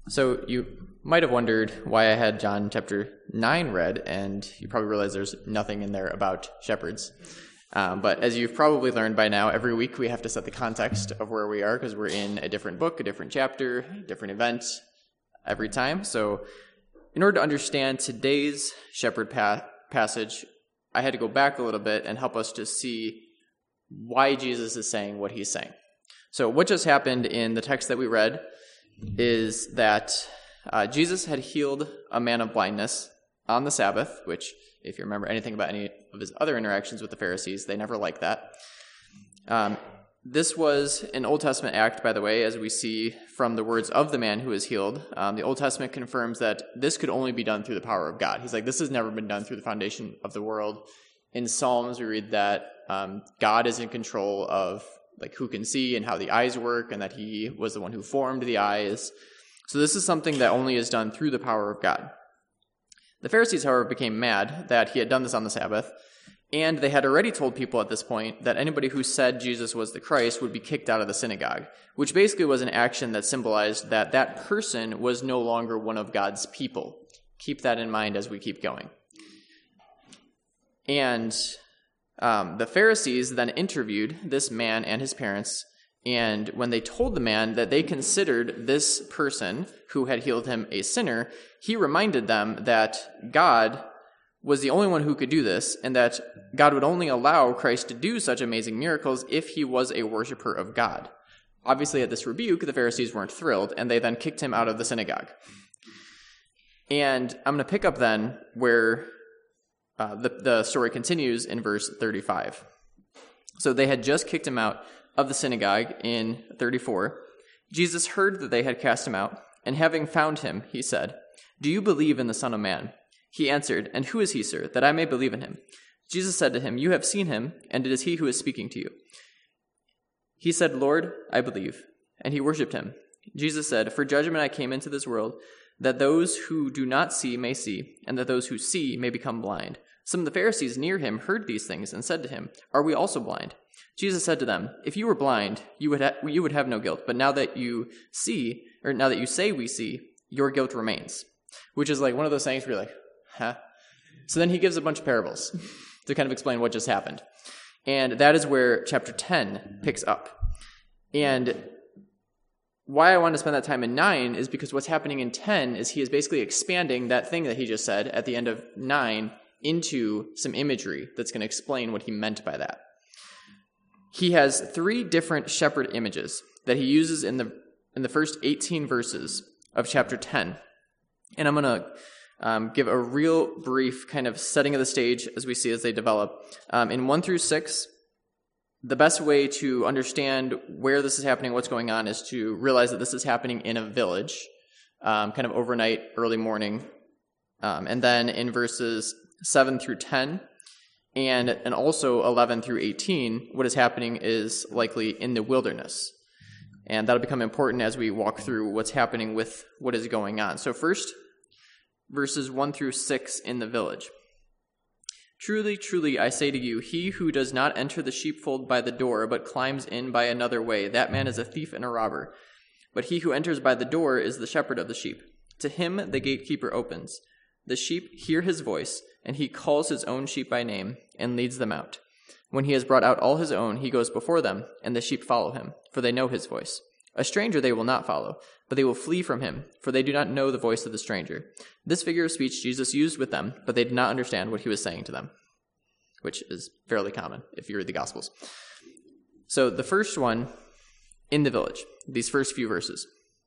So you might have wondered why I had John chapter 9 read, and you probably realize there's nothing in there about shepherds. But as you've probably learned by now, every week we have to set the context of where we are because we're in a different book, a different chapter, different event every time. So in order to understand today's shepherd passage, I had to go back a little bit and help us to see why Jesus is saying what he's saying. So what just happened in the text that we read is that Jesus had healed a man of blindness on the Sabbath, which, if you remember anything about any of his other interactions with the Pharisees, they never liked that. This was an Old Testament act, by the way, as we see from the words of the man who was healed. The Old Testament confirms that this could only be done through the power of God. He's like, this has never been done through the foundation of the world. In Psalms, we read that God is in control of like who can see and how the eyes work, and that he was the one who formed the eyes. So this is something that only is done through the power of God. The Pharisees, however, became mad that he had done this on the Sabbath, and they had already told people at this point that anybody who said Jesus was the Christ would be kicked out of the synagogue, which basically was an action that symbolized that that person was no longer one of God's people. Keep that in mind as we keep going. And the Pharisees then interviewed this man and his parents, and when they told the man that they considered this person who had healed him a sinner, he reminded them that God was the only one who could do this, and that God would only allow Christ to do such amazing miracles if he was a worshiper of God. Obviously, at this rebuke, the Pharisees weren't thrilled, and they then kicked him out of the synagogue. And I'm going to pick up then where the story continues in verse 35. So they had just kicked him out of the synagogue in 34. Jesus heard that they had cast him out, and having found him, he said, "Do you believe in the Son of Man?" He answered, "And who is he, sir, that I may believe in him?" Jesus said to him, "You have seen him, and it is he who is speaking to you." He said, "Lord, I believe." And he worshipped him. Jesus said, "For judgment I came into this world, that those who do not see may see, and that those who see may become blind." Some of the Pharisees near him heard these things and said to him, "Are we also blind?" Jesus said to them, "If you were blind, you would have no guilt. But now that you see, or now that you say we see, your guilt remains." Which is like one of those things where you're like, huh? So then he gives a bunch of parables to kind of explain what just happened. And that is where chapter 10 picks up. And why I want to spend that time in 9 is because what's happening in 10 is he is basically expanding that thing that he just said at the end of 9 into some imagery that's going to explain what he meant by that. He has 3 different shepherd images that he uses in the first 18 verses of chapter 10. And I'm going to give a real brief kind of setting of the stage as we see as they develop. In 1 through 6, the best way to understand where this is happening, what's going on, is to realize that this is happening in a village, kind of overnight, early morning. And then in verses 7 through 10, and also 11 through 18, what is happening is likely in the wilderness. And that'll become important as we walk through what's happening with what is going on. So first, verses 1 through 6 in the village. "Truly, truly, I say to you, he who does not enter the sheepfold by the door, but climbs in by another way, that man is a thief and a robber. But he who enters by the door is the shepherd of the sheep. To him the gatekeeper opens. The sheep hear his voice, and he calls his own sheep by name and leads them out. When he has brought out all his own, he goes before them, and the sheep follow him, for they know his voice. A stranger they will not follow, but they will flee from him, for they do not know the voice of the stranger." This figure of speech Jesus used with them, but they did not understand what he was saying to them, which is fairly common if you read the Gospels. So the first one, in the village, these first few verses.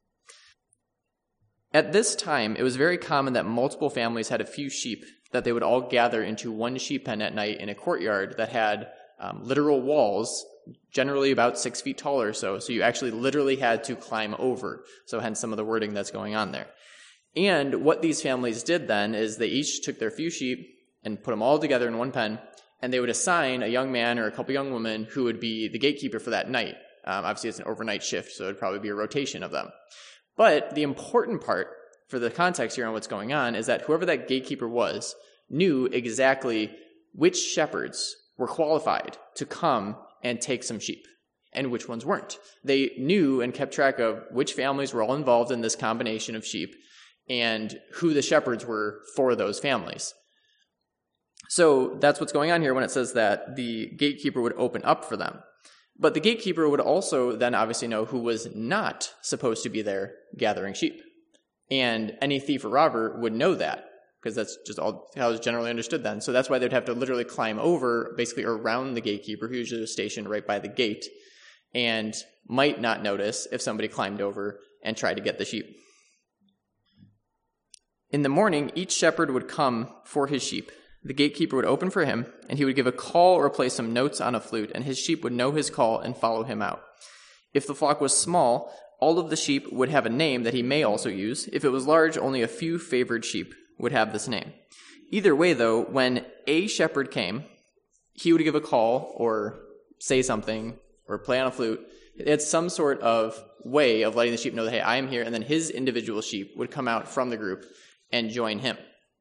At this time, it was very common that multiple families had a few sheep that they would all gather into one sheep pen at night in a courtyard that had literal walls, generally about 6 feet tall or so. So you actually literally had to climb over. So hence some of the wording that's going on there. And what these families did then is they each took their few sheep and put them all together in one pen, and they would assign a young man or a couple young women who would be the gatekeeper for that night. Obviously, it's an overnight shift, so it would probably be a rotation of them. But the important part for the context here on what's going on is that whoever that gatekeeper was knew exactly which shepherds were qualified to come and take some sheep. and which ones weren't. They knew and kept track of which families were all involved in this combination of sheep and who the shepherds were for those families. So that's what's going on here when it says that the gatekeeper would open up for them. But the gatekeeper would also then obviously know who was not supposed to be there gathering sheep. And any thief or robber would know that, because that's just all how it's generally understood then. So that's why they'd have to literally climb over, basically around the gatekeeper, who usually was stationed right by the gate, and might not notice if somebody climbed over and tried to get the sheep. In the morning, each shepherd would come for his sheep. The gatekeeper would open for him, and he would give a call or play some notes on a flute, and his sheep would know his call and follow him out. If the flock was small, all of the sheep would have a name that he may also use. If it was large, only a few favored sheep would have this name. Either way, though, when a shepherd came, he would give a call or say something or play on a flute. It's some sort of way of letting the sheep know that, hey, I am here, and then his individual sheep would come out from the group and join him.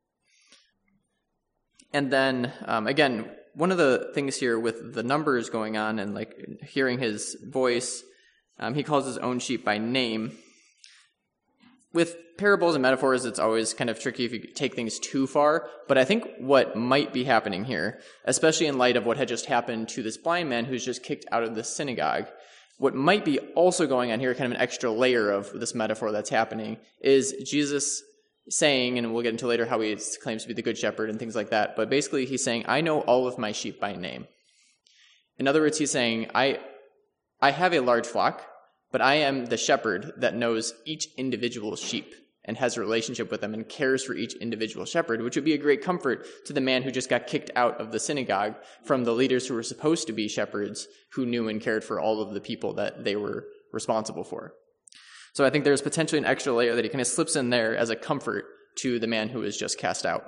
And then, again, one of the things here with the numbers going on and like hearing his voice, he calls his own sheep by name. With parables and metaphors, it's always kind of tricky if you take things too far. But I think what might be happening here, especially in light of what had just happened to this blind man who's just kicked out of the synagogue, what might be also going on here, kind of an extra layer of this metaphor that's happening, is Jesus saying, and we'll get into later how he claims to be the good shepherd and things like that, but basically he's saying, I know all of my sheep by name. In other words, he's saying, I have a large flock, but I am the shepherd that knows each individual sheep and has a relationship with them and cares for each individual shepherd, which would be a great comfort to the man who just got kicked out of the synagogue from the leaders who were supposed to be shepherds, who knew and cared for all of the people that they were responsible for. So I think there's potentially an extra layer that he kind of slips in there as a comfort to the man who was just cast out.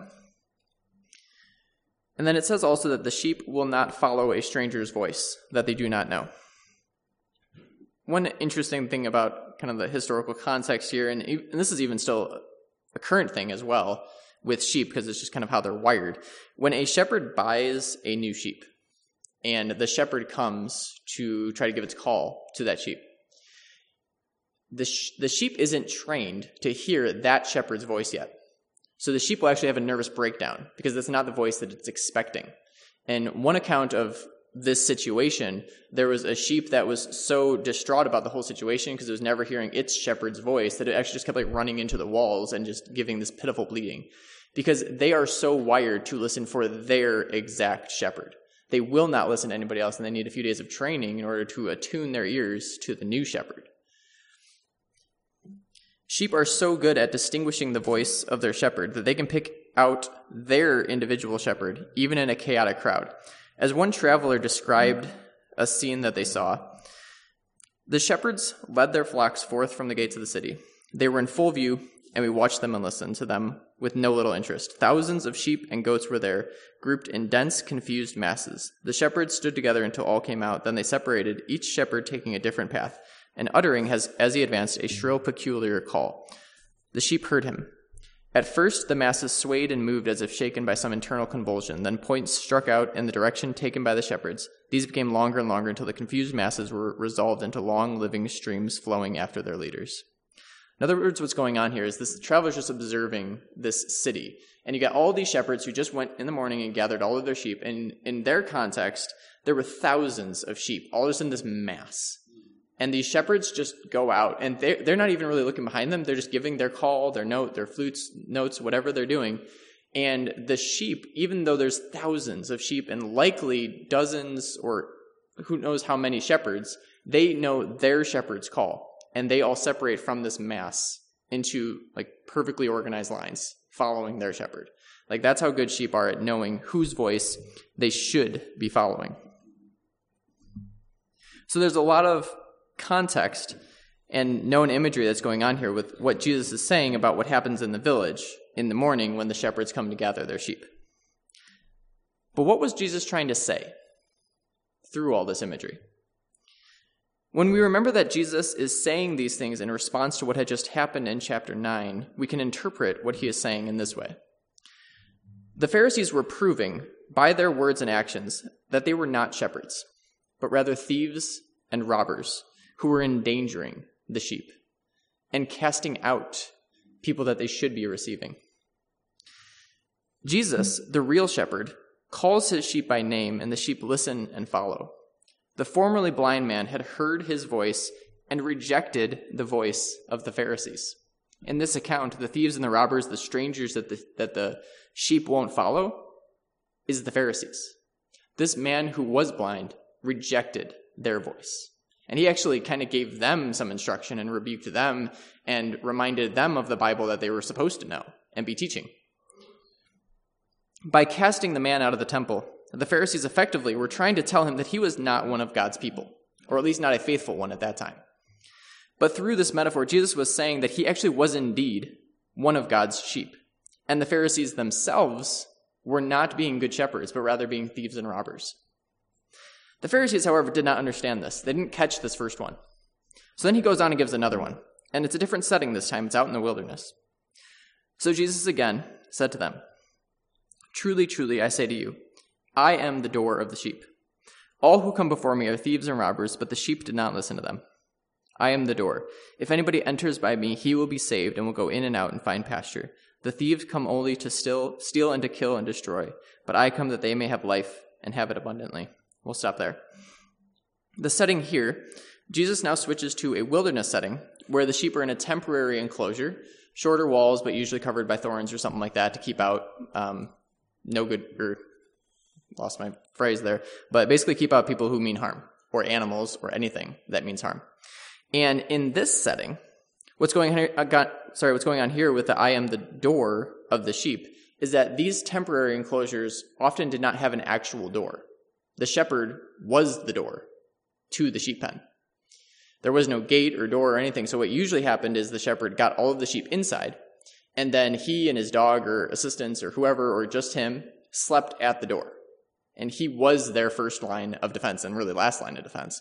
And then it says also that the sheep will not follow a stranger's voice that they do not know. One interesting thing about kind of the historical context here, and this is even still a current thing as well with sheep, because it's just kind of how they're wired. When a shepherd buys a new sheep and the shepherd comes to try to give its call to that sheep, the sheep isn't trained to hear that shepherd's voice yet. So the sheep will actually have a nervous breakdown because that's not the voice that it's expecting. And one account of this situation, there was a sheep that was so distraught about the whole situation because it was never hearing its shepherd's voice that it actually just kept like running into the walls and just giving this pitiful bleating, because they are so wired to listen for their exact shepherd. They will not listen to anybody else, and they need a few days of training in order to attune their ears to the new shepherd. Sheep are so good at distinguishing the voice of their shepherd that they can pick out their individual shepherd, even in a chaotic crowd. As one traveler described a scene that they saw, the shepherds led their flocks forth from the gates of the city. They were in full view, and we watched them and listened to them with no little interest. Thousands of sheep and goats were there, grouped in dense, confused masses. The shepherds stood together until all came out. Then they separated, each shepherd taking a different path, and uttering, as he advanced, a shrill, peculiar call. The sheep heard him. At first, the masses swayed and moved as if shaken by some internal convulsion. Then points struck out in the direction taken by the shepherds. These became longer and longer until the confused masses were resolved into long, living streams flowing after their leaders. In other words, what's going on here is this traveler's just observing this city. And you got all these shepherds who just went in the morning and gathered all of their sheep. And in their context, there were thousands of sheep, all just in this mass. And these shepherds just go out, and they're not even really looking behind them. They're just giving their call, their note, their flutes, notes, whatever they're doing. And the sheep, even though there's thousands of sheep and likely dozens or who knows how many shepherds, they know their shepherd's call. And they all separate from this mass into like perfectly organized lines, following their shepherd. Like that's how good sheep are at knowing whose voice they should be following. So there's a lot of context and known imagery that's going on here with what Jesus is saying about what happens in the village in the morning when the shepherds come to gather their sheep. But what was Jesus trying to say through all this imagery? When we remember that Jesus is saying these things in response to what had just happened in chapter 9, we can interpret what he is saying in this way. The Pharisees were proving by their words and actions that they were not shepherds, but rather thieves and robbers who were endangering the sheep and casting out people that they should be receiving. Jesus, the real shepherd, calls his sheep by name, and the sheep listen and follow. The formerly blind man had heard his voice and rejected the voice of the Pharisees. In this account, the thieves and the robbers, the strangers that the sheep won't follow, is the Pharisees. This man who was blind rejected their voice. And he actually kind of gave them some instruction and rebuked them and reminded them of the Bible that they were supposed to know and be teaching. By casting the man out of the temple, the Pharisees effectively were trying to tell him that he was not one of God's people, or at least not a faithful one at that time. But through this metaphor, Jesus was saying that he actually was indeed one of God's sheep. And the Pharisees themselves were not being good shepherds, but rather being thieves and robbers. The Pharisees, however, did not understand this. They didn't catch this first one. So then he goes on and gives another one. And it's a different setting this time. It's out in the wilderness. So Jesus again said to them, "Truly, truly, I say to you, I am the door of the sheep. All who come before me are thieves and robbers, but the sheep did not listen to them. I am the door. If anybody enters by me, he will be saved and will go in and out and find pasture. The thieves come only to steal and to kill and destroy, but I come that they may have life and have it abundantly." We'll stop there. The setting here, Jesus now switches to a wilderness setting where the sheep are in a temporary enclosure, shorter walls, but usually covered by thorns or something like that to keep out lost my phrase there, but basically keep out people who mean harm, or animals, or anything that means harm. And in this setting, what's going on here with the "I am the door of the sheep" is that these temporary enclosures often did not have an actual door. The shepherd was the door to the sheep pen. There was no gate or door or anything, so what usually happened is the shepherd got all of the sheep inside, and then he and his dog or assistants or whoever, or just him, slept at the door. And he was their first line of defense and really last line of defense.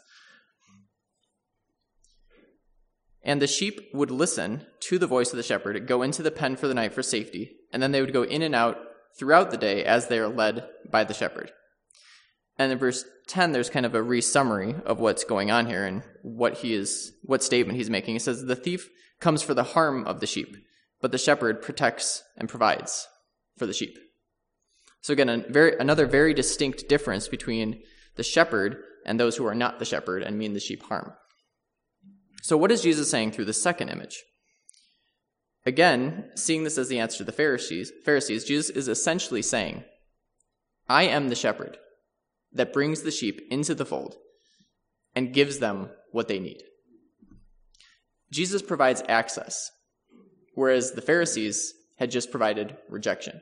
And the sheep would listen to the voice of the shepherd, go into the pen for the night for safety, and then they would go in and out throughout the day as they are led by the shepherd. And in verse 10, there's kind of a re-summary of what's going on here and what statement he's making. He says, "The thief comes for the harm of the sheep, but the shepherd protects and provides for the sheep." So again, another very distinct difference between the shepherd and those who are not the shepherd and mean the sheep harm. So what is Jesus saying through the second image? Again, seeing this as the answer to the Pharisees, Jesus is essentially saying, I am the shepherd that brings the sheep into the fold and gives them what they need. Jesus provides access, whereas the Pharisees had just provided rejection.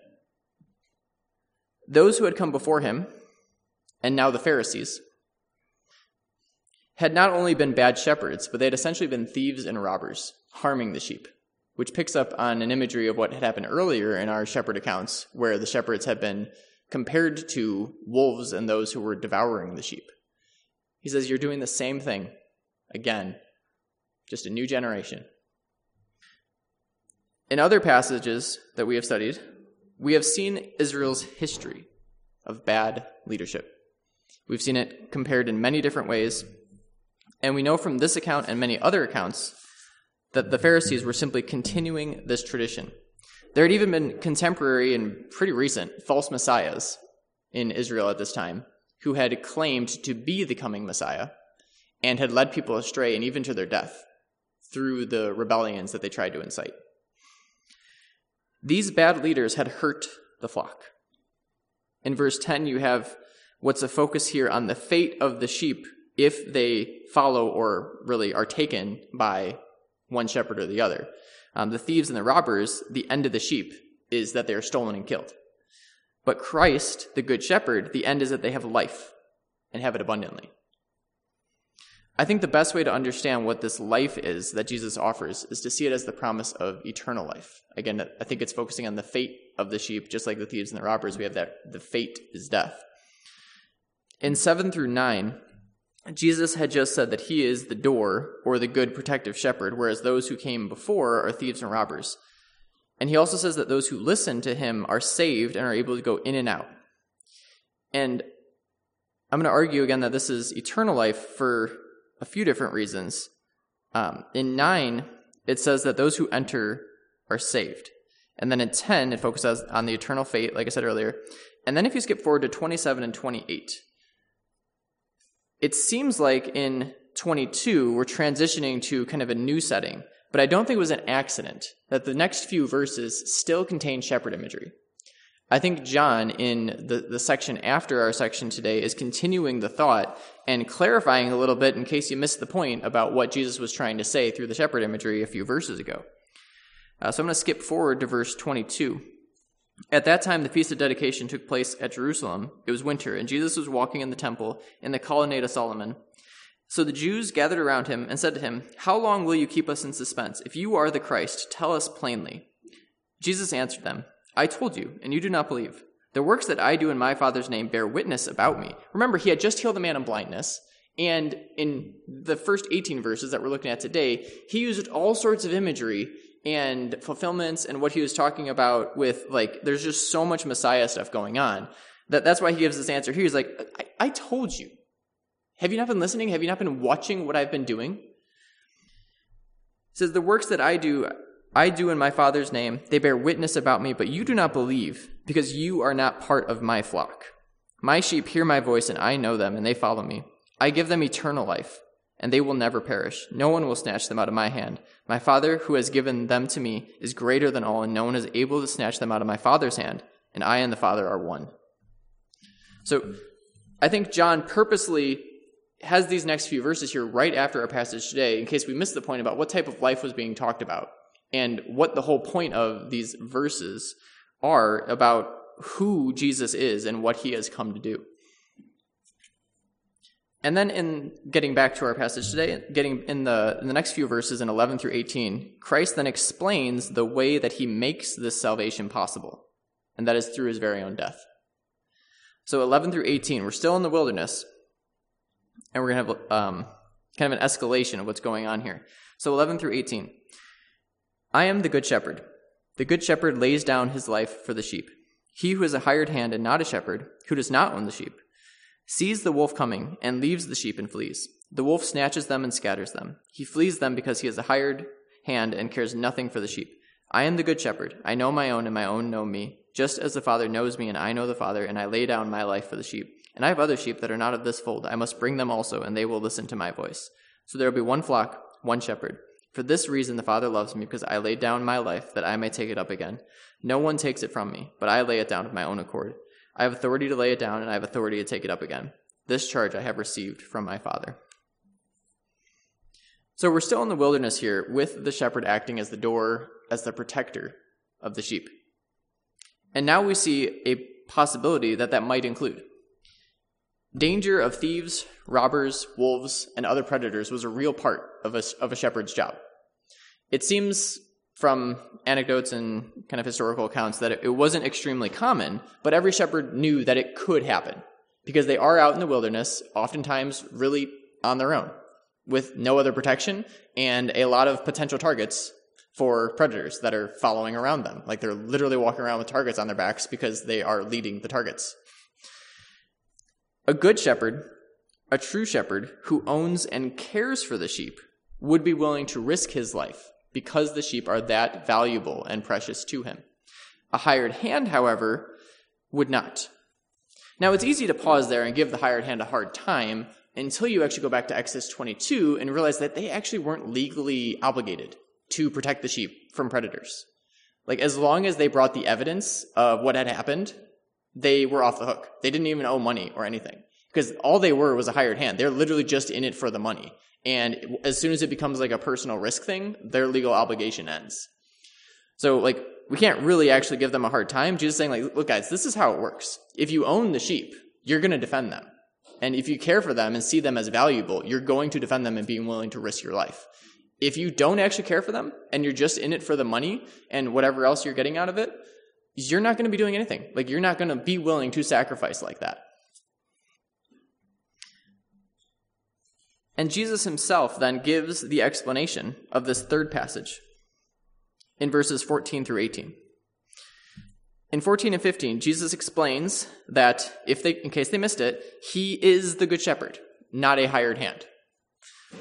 Those who had come before him, and now the Pharisees, had not only been bad shepherds, but they had essentially been thieves and robbers, harming the sheep, which picks up on an imagery of what had happened earlier in our shepherd accounts, where the shepherds had been compared to wolves and those who were devouring the sheep. He says, you're doing the same thing again, just a new generation. In other passages that we have studied, we have seen Israel's history of bad leadership. We've seen it compared in many different ways, and we know from this account and many other accounts that the Pharisees were simply continuing this tradition. There had even been contemporary and pretty recent false messiahs in Israel at this time who had claimed to be the coming Messiah and had led people astray and even to their death through the rebellions that they tried to incite. These bad leaders had hurt the flock. In verse 10, you have what's a focus here on the fate of the sheep if they follow or really are taken by one shepherd or the other. The thieves and the robbers, the end of the sheep is that they are stolen and killed. But Christ, the good shepherd, the end is that they have life and have it abundantly. I think the best way to understand what this life is that Jesus offers is to see it as the promise of eternal life. Again, I think it's focusing on the fate of the sheep, just like the thieves and the robbers. We have that the fate is death. In 7 through 9, Jesus had just said that he is the door or the good protective shepherd, whereas those who came before are thieves and robbers. And he also says that those who listen to him are saved and are able to go in and out. And I'm going to argue again that this is eternal life for a few different reasons. In 9, it says that those who enter are saved. And then in 10, it focuses on the eternal fate, like I said earlier. And then if you skip forward to 27 and 28, it seems like in 22, we're transitioning to kind of a new setting. But I don't think it was an accident that the next few verses still contain shepherd imagery. I think John, in the section after our section today, is continuing the thought and clarifying a little bit in case you missed the point about what Jesus was trying to say through the shepherd imagery a few verses ago. So I'm going to skip forward to verse 22. At that time, the Feast of Dedication took place at Jerusalem. It was winter, and Jesus was walking in the temple in the colonnade of Solomon. So the Jews gathered around him and said to him, "How long will you keep us in suspense? If you are the Christ, tell us plainly." Jesus answered them, "I told you, and you do not believe. The works that I do in my Father's name bear witness about me." Remember, he had just healed a man of blindness, and in the first 18 verses that we're looking at today, he used all sorts of imagery and fulfillments and what he was talking about with, like, there's just so much Messiah stuff going on. That's why he gives this answer here. He's like, I told you. Have you not been listening? Have you not been watching what I've been doing? He says, "The works that I do in my Father's name. They bear witness about me, but you do not believe, because you are not part of my flock. My sheep hear my voice, and I know them, and they follow me. I give them eternal life, and they will never perish. No one will snatch them out of my hand. My Father, who has given them to me, is greater than all, and no one is able to snatch them out of my Father's hand, and I and the Father are one." So I think John purposely has these next few verses here right after our passage today, in case we missed the point about what type of life was being talked about and what the whole point of these verses are about who Jesus is and what he has come to do. And then in getting back to our passage today, getting in the next few verses in 11 through 18, Christ then explains the way that he makes this salvation possible, and that is through his very own death. So 11 through 18, we're still in the wilderness, and we're going to have kind of an escalation of what's going on here. So 11 through 18. "I am the good shepherd. The good shepherd lays down his life for the sheep. He who is a hired hand and not a shepherd, who does not own the sheep, sees the wolf coming and leaves the sheep and flees. The wolf snatches them and scatters them. He flees them because he is a hired hand and cares nothing for the sheep. I am the good shepherd. I know my own, and my own know me, just as the Father knows me, and I know the Father, and I lay down my life for the sheep. And I have other sheep that are not of this fold. I must bring them also, and they will listen to my voice. So there will be one flock, one shepherd. For this reason the Father loves me, because I laid down my life, that I may take it up again. No one takes it from me, but I lay it down of my own accord. I have authority to lay it down, and I have authority to take it up again. This charge I have received from my Father." So we're still in the wilderness here, with the shepherd acting as the door, as the protector of the sheep. And now we see a possibility that might include danger of thieves, robbers, wolves, and other predators was a real part of a shepherd's job. It seems from anecdotes and kind of historical accounts that it wasn't extremely common, but every shepherd knew that it could happen because they are out in the wilderness, oftentimes really on their own, with no other protection and a lot of potential targets for predators that are following around them. Like, they're literally walking around with targets on their backs because they are leading the targets. A good shepherd, a true shepherd who owns and cares for the sheep, would be willing to risk his life because the sheep are that valuable and precious to him. A hired hand, however, would not. Now, it's easy to pause there and give the hired hand a hard time until you actually go back to Exodus 22 and realize that they actually weren't legally obligated to protect the sheep from predators. Like, as long as they brought the evidence of what had happened, they were off the hook. They didn't even owe money or anything, because all they were was a hired hand. They're literally just in it for the money. And as soon as it becomes like a personal risk thing, their legal obligation ends. So, like, we can't really actually give them a hard time. Jesus is saying, like, look, guys, this is how it works. If you own the sheep, you're going to defend them. And if you care for them and see them as valuable, you're going to defend them and being willing to risk your life. If you don't actually care for them and you're just in it for the money and whatever else you're getting out of it, you're not going to be doing anything. Like, you're not going to be willing to sacrifice like that. And Jesus himself then gives the explanation of this third passage in verses 14 through 18. In 14 and 15, Jesus explains that in case they missed it, he is the good shepherd, not a hired hand.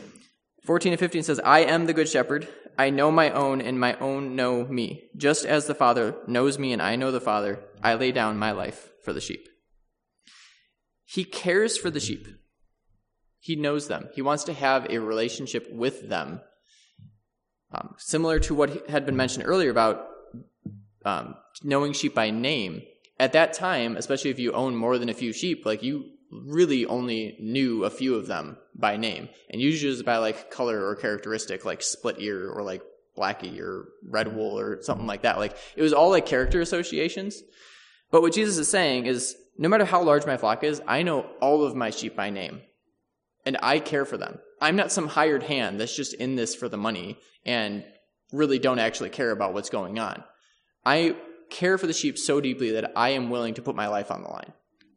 14 and 15 says, I am the good shepherd. I know my own, and my own know me. Just as the Father knows me and I know the Father, I lay down my life for the sheep. He cares for the sheep. He knows them. He wants to have a relationship with them. Similar to what had been mentioned earlier about knowing sheep by name. At that time, especially if you own more than a few sheep, like you really only knew a few of them by name. And usually just by like color or characteristic, like split ear or like blackie or red wool or something like that. Like it was all like character associations. But what Jesus is saying is, no matter how large my flock is, I know all of my sheep by name. And I care for them. I'm not some hired hand that's just in this for the money and really don't actually care about what's going on. I care for the sheep so deeply that I am willing to put my life on the line.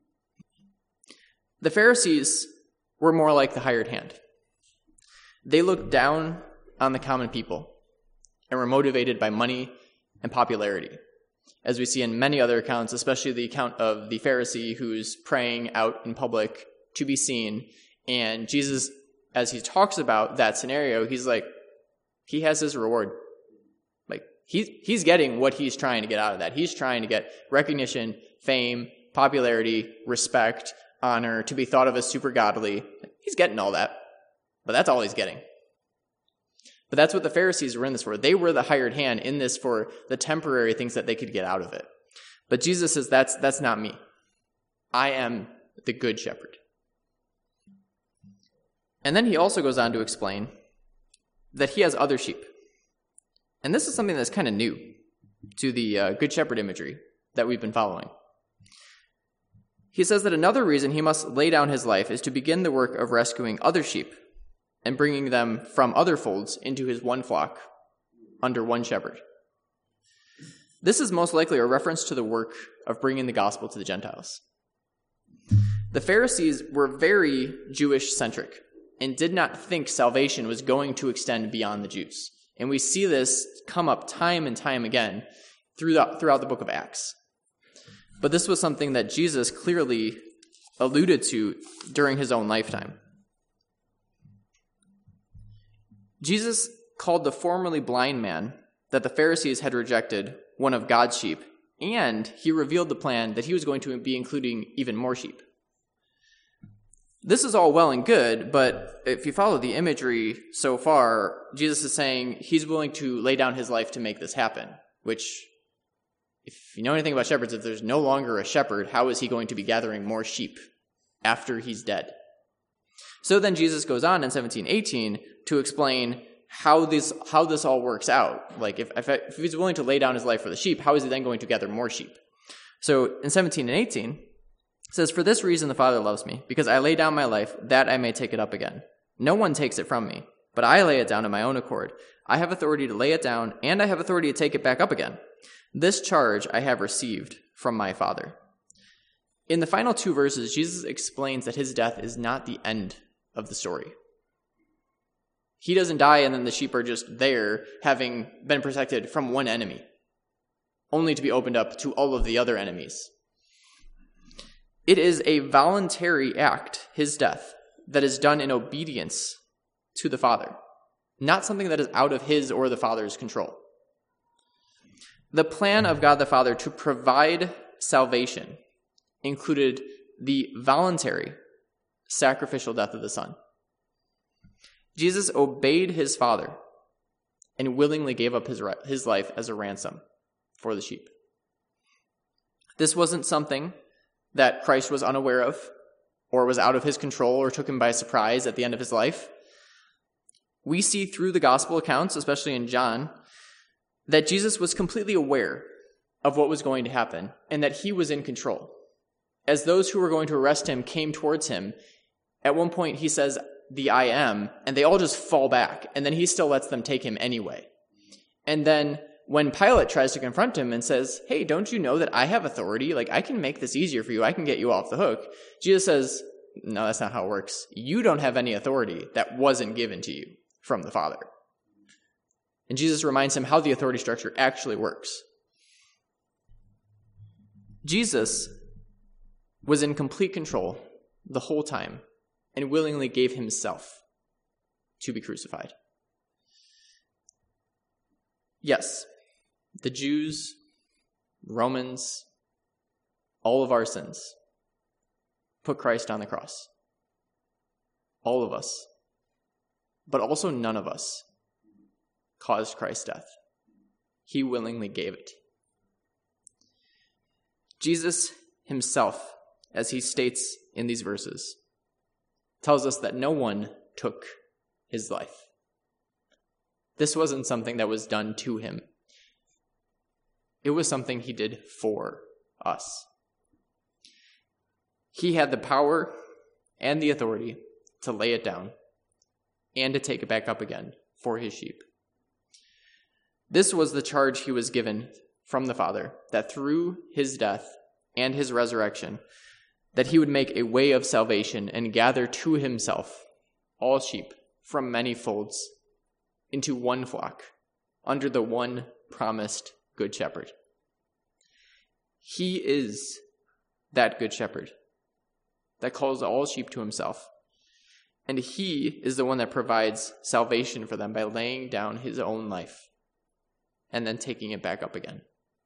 The Pharisees were more like the hired hand. They looked down on the common people and were motivated by money and popularity, as we see in many other accounts, especially the account of the Pharisee who's praying out in public to be seen. And Jesus, as he talks about that scenario, he's like, he has his reward. Like he's getting what he's trying to get out of that. He's trying to get recognition, fame, popularity, respect, honor, to be thought of as super godly. He's getting all that, but that's all he's getting. But that's what the Pharisees were in this for. They were the hired hand in this for the temporary things that they could get out of it. But Jesus says, that's not me. I am the good shepherd. And then he also goes on to explain that he has other sheep. And this is something that's kind of new to the good shepherd imagery that we've been following. He says that another reason he must lay down his life is to begin the work of rescuing other sheep and bringing them from other folds into his one flock under one shepherd. This is most likely a reference to the work of bringing the gospel to the Gentiles. The Pharisees were very Jewish-centric and did not think salvation was going to extend beyond the Jews. And we see this come up time and time again throughout the book of Acts. But this was something that Jesus clearly alluded to during his own lifetime. Jesus called the formerly blind man that the Pharisees had rejected one of God's sheep, and he revealed the plan that he was going to be including even more sheep. This is all well and good, but if you follow the imagery so far, Jesus is saying he's willing to lay down his life to make this happen, which, if you know anything about shepherds, if there's no longer a shepherd, how is he going to be gathering more sheep after he's dead? So then Jesus goes on in 17:18 to explain how this all works out. Like if he's willing to lay down his life for the sheep, how is he then going to gather more sheep? So in 17 and 18, it says, "For this reason the Father loves me, because I lay down my life that I may take it up again. No one takes it from me, but I lay it down of my own accord. I have authority to lay it down, and I have authority to take it back up again. This charge I have received from my Father." In the final two verses, Jesus explains that his death is not the end of the story. He doesn't die and then the sheep are just there, having been protected from one enemy, only to be opened up to all of the other enemies. It is a voluntary act, his death, that is done in obedience to the Father, not something that is out of his or the Father's control. The plan of God the Father to provide salvation included the voluntary sacrificial death of the Son. Jesus obeyed his Father and willingly gave up his life as a ransom for the sheep. This wasn't something that Christ was unaware of or was out of his control or took him by surprise at the end of his life. We see through the gospel accounts, especially in John, that Jesus was completely aware of what was going to happen and that he was in control. As those who were going to arrest him came towards him, at one point he says, "The I am," and they all just fall back, and then he still lets them take him anyway. And then when Pilate tries to confront him and says, "Hey, don't you know that I have authority? Like, I can make this easier for you. I can get you off the hook." Jesus says, "No, that's not how it works. You don't have any authority that wasn't given to you from the Father." And Jesus reminds him how the authority structure actually works. Jesus was in complete control the whole time and willingly gave himself to be crucified. Yes, the Jews, Romans, all of our sins put Christ on the cross. All of us. But also none of us caused Christ's death. He willingly gave it. Jesus himself, as he states in these verses, tells us that no one took his life. This wasn't something that was done to him. It was something he did for us. He had the power and the authority to lay it down and to take it back up again for his sheep. This was the charge he was given from the Father, that through his death and his resurrection, that he would make a way of salvation and gather to himself all sheep from many folds into one flock under the one promised Good Shepherd. He is that Good Shepherd that calls all sheep to himself. And he is the one that provides salvation for them by laying down his own life and then taking it back up again.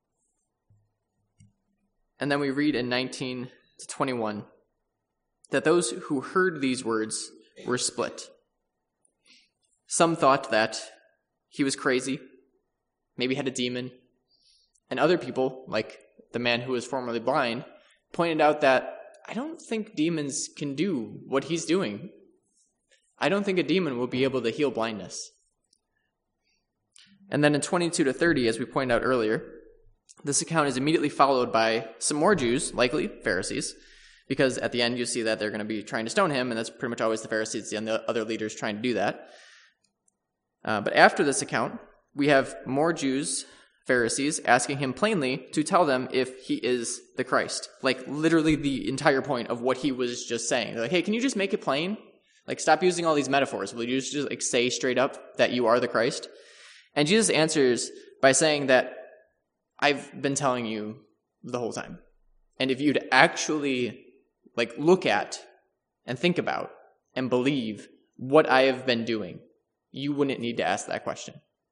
And then we read in 19 to 21 that those who heard these words were split. Some thought that he was crazy, maybe had a demon, and other people, like the man who was formerly blind, pointed out that I don't think demons can do what he's doing. I don't think a demon will be able to heal blindness. And then in 22 to 30, as we pointed out earlier, this account is immediately followed by some more Jews, likely Pharisees, because at the end you see that they're going to be trying to stone him, and that's pretty much always the Pharisees and the other leaders trying to do that. But after this account, we have more Jews, Pharisees, asking him plainly to tell them if he is the Christ. Like literally the entire point of what he was just saying. They're like, hey, can you just make it plain? Like, stop using all these metaphors. Will you just like say straight up that you are the Christ? And Jesus answers by saying that I've been telling you the whole time. And if you'd actually like look at and think about and believe what I have been doing, you wouldn't need to ask that question.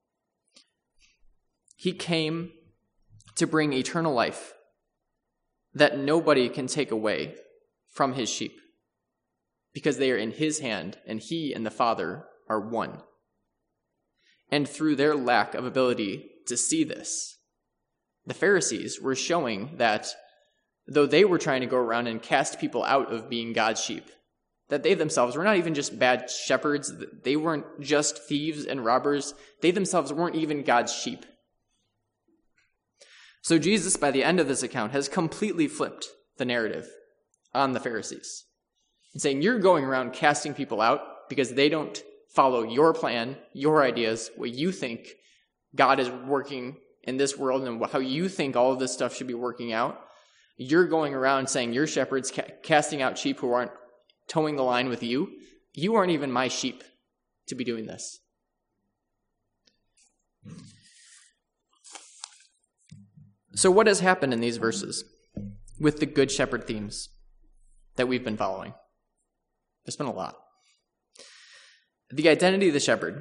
He came to bring eternal life that nobody can take away from his sheep, because they are in his hand, and he and the Father are one. And through their lack of ability to see this, the Pharisees were showing that though they were trying to go around and cast people out of being God's sheep, that they themselves were not even just bad shepherds, they weren't just thieves and robbers, they themselves weren't even God's sheep. So Jesus, by the end of this account, has completely flipped the narrative on the Pharisees and saying, you're going around casting people out because they don't follow your plan, your ideas, what you think God is working in this world and how you think all of this stuff should be working out. You're going around saying you're shepherds casting out sheep who aren't towing the line with you. You aren't even my sheep to be doing this. So what has happened in these verses with the Good Shepherd themes that we've been following? There's been a lot. The identity of the shepherd.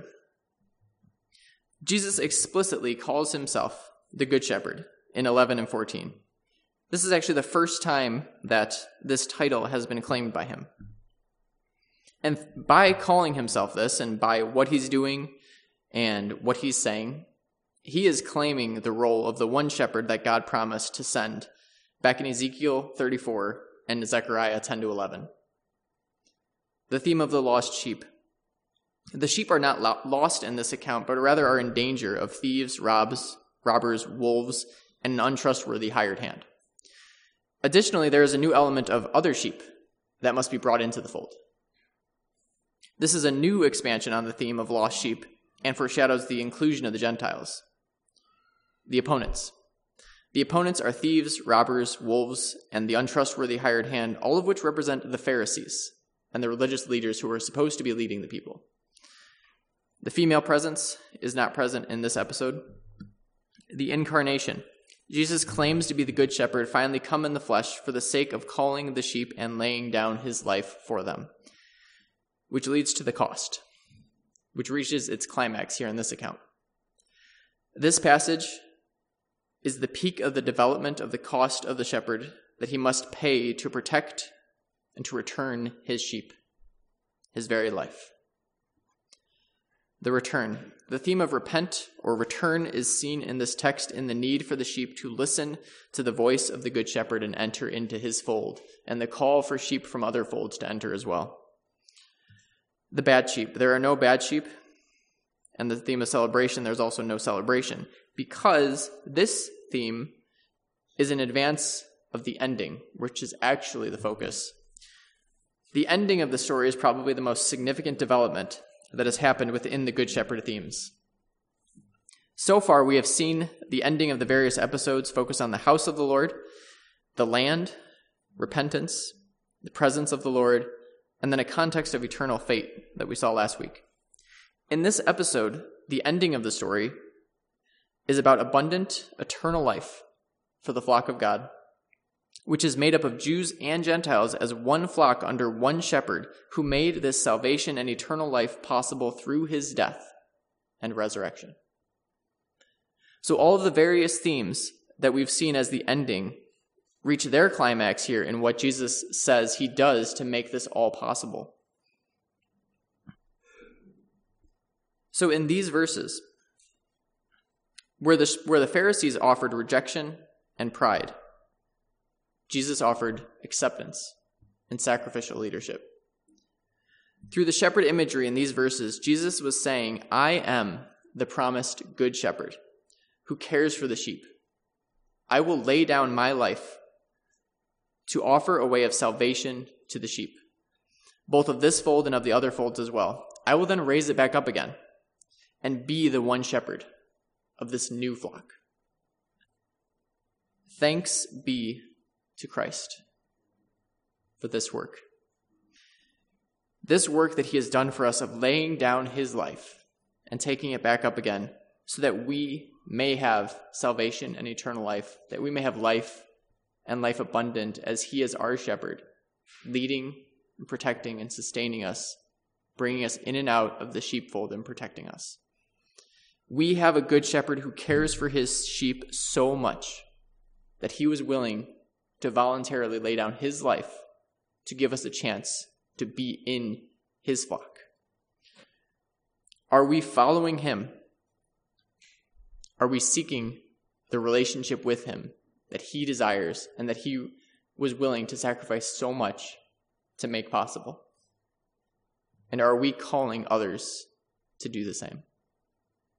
Jesus explicitly calls himself the Good Shepherd in 11 and 14. This is actually the first time that this title has been claimed by him. And by calling himself this and by what he's doing and what he's saying, he is claiming the role of the one shepherd that God promised to send back in Ezekiel 34 and Zechariah 10 to 11. The theme of the lost sheep. The sheep are not lost in this account, but rather are in danger of thieves, robbers, wolves, and an untrustworthy hired hand. Additionally, there is a new element of other sheep that must be brought into the fold. This is a new expansion on the theme of lost sheep and foreshadows the inclusion of the Gentiles. The opponents. The opponents are thieves, robbers, wolves, and the untrustworthy hired hand, all of which represent the Pharisees and the religious leaders who are supposed to be leading the people. The female presence is not present in this episode. The incarnation. Jesus claims to be the Good Shepherd, finally come in the flesh for the sake of calling the sheep and laying down his life for them, which leads to the cost. which reaches its climax here in this account. This passage is the peak of the development of the cost of the shepherd that he must pay to protect and to return his sheep, his very life. The return. The theme of repent or return is seen in this text in the need for the sheep to listen to the voice of the good shepherd and enter into his fold, and the call for sheep from other folds to enter as well. The bad sheep. There are no bad sheep. And the theme of celebration, there's also no celebration, because this theme is in advance of the ending, which is actually the focus. The ending of the story is probably the most significant development that has happened within the Good Shepherd themes. So far, we have seen the ending of the various episodes focus on the house of the Lord, the land, repentance, the presence of the Lord, and then a context of eternal fate that we saw last week. In this episode, the ending of the story is about abundant, eternal life for the flock of God, which is made up of Jews and Gentiles as one flock under one shepherd who made this salvation and eternal life possible through his death and resurrection. So all of the various themes that we've seen as the ending reach their climax here in what Jesus says he does to make this all possible. So in these verses, where the Pharisees offered rejection and pride, Jesus offered acceptance and sacrificial leadership. Through the shepherd imagery in these verses, Jesus was saying, I am the promised good shepherd who cares for the sheep. I will lay down my life to offer a way of salvation to the sheep, both of this fold and of the other folds as well. I will then raise it back up again and be the one shepherd of this new flock. Thanks be to Christ for this work. This work that he has done for us of laying down his life and taking it back up again so that we may have salvation and eternal life, that we may have life and life abundant as he is our shepherd, leading and protecting and sustaining us, bringing us in and out of the sheepfold and protecting us. We have a good shepherd who cares for his sheep so much that he was willing to voluntarily lay down his life to give us a chance to be in his flock. Are we following him? Are we seeking the relationship with him that he desires and that he was willing to sacrifice so much to make possible? And are we calling others to do the same?